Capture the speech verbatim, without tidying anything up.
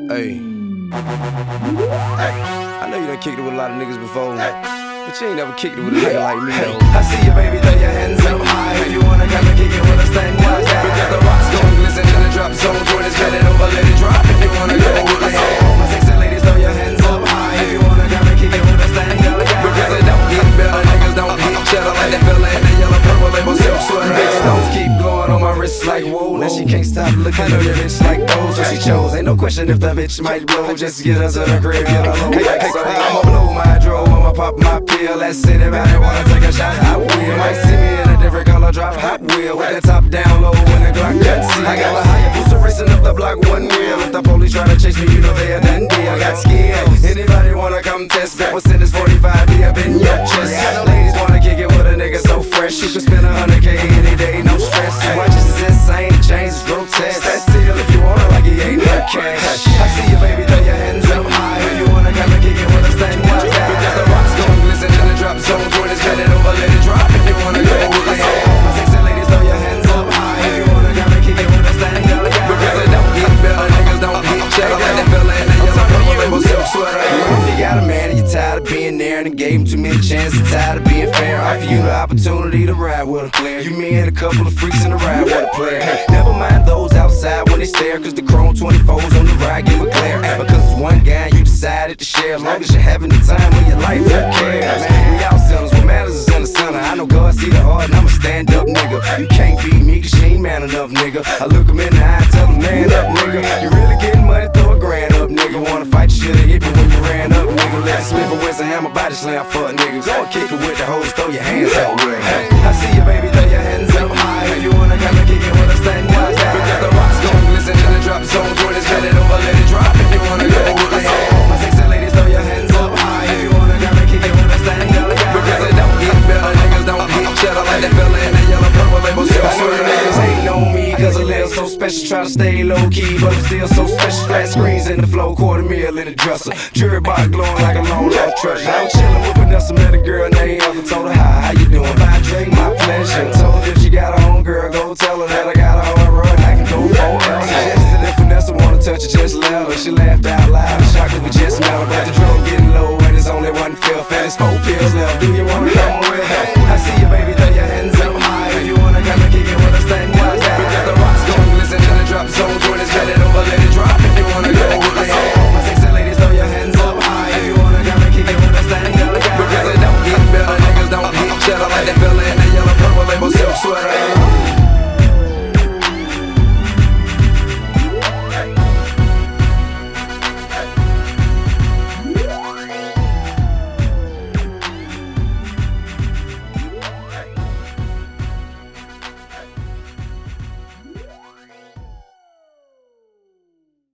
Hey. I know you done kicked it with a lot of niggas before, but you ain't never kicked it with a nigga like me, though. I see you, baby, throw your hands up high. If you wanna come and kick it with us, stand up. Because the rocks gon' glisten in the drop zone. When it's bending over, let it drop. If you wanna go with us, all my sexy ladies, throw your hands up high. If you wanna come and kick it with us, stand up. Because it don't get better, niggas don't get cheddar. Like that fella in that yellow purple label silk sweater. Big stones keep glowing on my wrist like whoa. Now she can't stop looking at your bitch like those. So she chose, ain't no question if the bitch might blow. Just get us to the crib, get her low. Hey, hey, so I'ma blow my dro, I'ma pop my pill. Let's sit about it, wanna take a shot, I will. Might see me in a different color, drop Hot Wheel. With the top down low when the Glock cuts. I got a Hayabusa racing up the block one wheel. If the police try to chase me, you know they a done deal. I got skills, anybody wanna come test? Bet what's in this forty-five, be up in your chest. Ladies wanna kick it with a nigga so fresh. You can spend a hundred K any day, no stress. Watches is insane, the chains is grotesque. Stand still if you wanna, like it ain't no cash. I see you, baby, throw your hands up high. If you wanna come and kick it with us, stand up. Because the rocks gon' glisten in the drop zone. When it's bending over, let it drop. If you wanna go with us, all my sexy ladies, throw your hands up high. If you wanna come and kick it with us, stand up. Because it don't get better, niggas don't get cheddar. Like that fella in that yellow purple label silk sweater. If you got a man and you're tired of being there and gave him too many chances, tired of being fair, I offer you the opportunity to ride with a player. You, me, and a couple of freaks in the ride with a player. Never mind those outside when they stare, cause the chrome twenty-fours on the ride give a glare. Because it's one guy you decided to share. As long as you're having the time of your life, who cares? We all sellers, what matters is in the center. I know God see the heart and I'm a stand up nigga. You can't beat me cause you ain't man enough, nigga. I look him in the eye, tell him man up, nigga. You really getting money, throw a grand up, nigga. Wanna fight, you should've hit me when you ran up, nigga. Let Smith and Wesson hammer body slam, fuck niggas. Go and kick it with the hoes, throw your hands up. Hey, I see you, baby, throw your hands up high. If you wanna come and kick it with us, stand up. Because the rocks gon' glisten in the drop zone. When it's bending over, let it drop. If you wanna go with us, all my sexy ladies, throw your hands up high. If you wanna come and kick it with us, stand up. Because it don't get better, niggas don't get cheddar. Like that fella in that yellow purple label silk sweater. Niggas hate on me cause I live so special. Try to stay low key, but I'm still so special. Flat screens in the flow, quarter meal in the dresser. Jury box glowing like a long lost treasure. I'm chillin' with Vanessa, met a girl named Heather. Told her hi, how you doing? Buy a drink, my pleasure. Told her if she got her own girl, go tell her that I got a hard run. I can go for her. Suggested if Vanessa wanna touch her, just let her. She laughed.